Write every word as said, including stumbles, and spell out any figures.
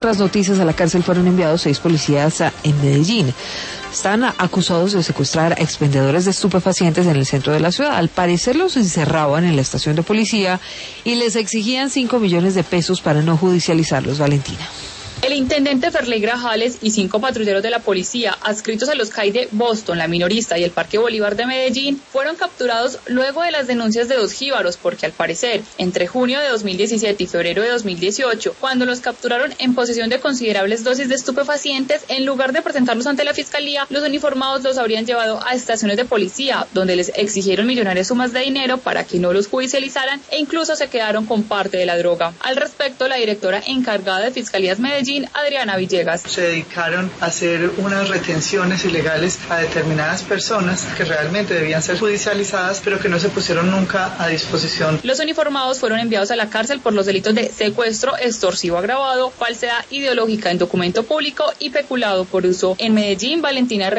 Otras noticias: a la cárcel fueron enviados seis policías en Medellín. Están acusados de secuestrar a expendedores de estupefacientes en el centro de la ciudad. Al parecer los encerraban en la estación de policía y les exigían cinco millones de pesos para no judicializarlos. Valentina. El intendente Ferley Grajales y cinco patrulleros de la policía adscritos a los C A I de Boston, La Minorista y el Parque Bolívar de Medellín fueron capturados luego de las denuncias de dos jíbaros, porque al parecer entre junio de dos mil diecisiete y febrero de dos mil dieciocho, cuando los capturaron en posesión de considerables dosis de estupefacientes, en lugar de presentarlos ante la fiscalía, los uniformados los habrían llevado a estaciones de policía, donde les exigieron millonarias sumas de dinero para que no los judicializaran e incluso se quedaron con parte de la droga. Al respecto, la directora encargada de Fiscalías Medellín, Adriana Villegas, se dedicaron a hacer unas retenciones ilegales a determinadas personas que realmente debían ser judicializadas, pero que no se pusieron nunca a disposición. Los uniformados fueron enviados a la cárcel por los delitos de secuestro extorsivo agravado, falsedad ideológica en documento público y peculado por uso. En Medellín, Valentina